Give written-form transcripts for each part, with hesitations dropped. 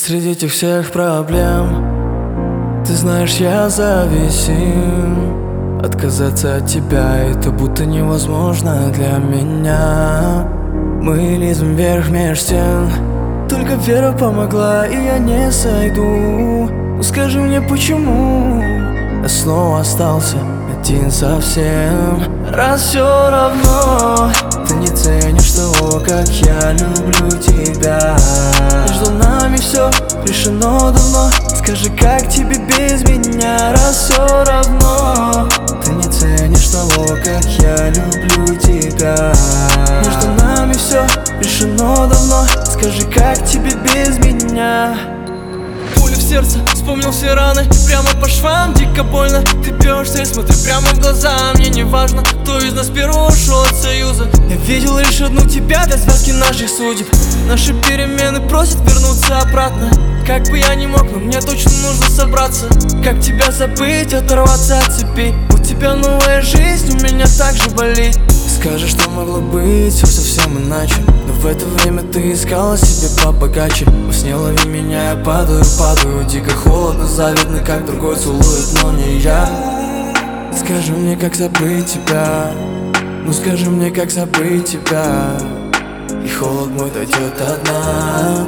Среди этих всех проблем, ты знаешь, я зависим. Отказаться от тебя — это будто невозможно для меня. Мы лезем вверх меж стен, только вера помогла, и я не сойду. Ну скажи мне, почему я снова остался один совсем? Раз все равно ты не ценишь того, как я люблю тебя. Между нами все решено давно. Скажи, как тебе без меня? Раз все равно ты не ценишь того, как я люблю тебя. Между нами все решено давно. Скажи, как тебе без меня? Пуля в сердце, вспомнил все раны. Прямо по швам, дико больно. Ты бьешься, смотри прямо в глаза. Мне не важно, кто из нас первый ушел от союза. Я видел лишь одну тебя для связки наших судеб. Наши перемены просят вернуться обратно. Как бы я ни мог, но мне точно нужно собраться. Как тебя забыть, оторваться от цепи? У тебя новая жизнь, у меня так же болит. Скажешь, что могло быть все совсем иначе, но в это время ты искала себе побогаче. Во сне лови меня, я падаю, дико холодно, завидно, как другой целует, но не я. Скажи мне, как забыть тебя. Ну скажи мне, как забыть тебя. И холод мой дойдет до дна.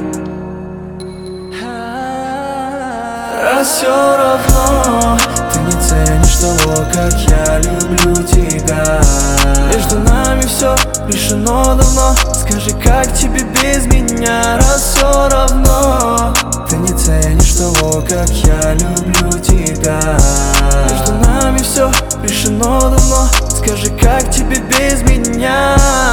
Раз все равно ты не ценишь того, как я люблю тебя. Между нами все решено давно. Скажи, как тебе без меня? Раз все равно ты не ценишь того, как я люблю тебя. Между нами все решено давно. Скажи, как тебе без меня?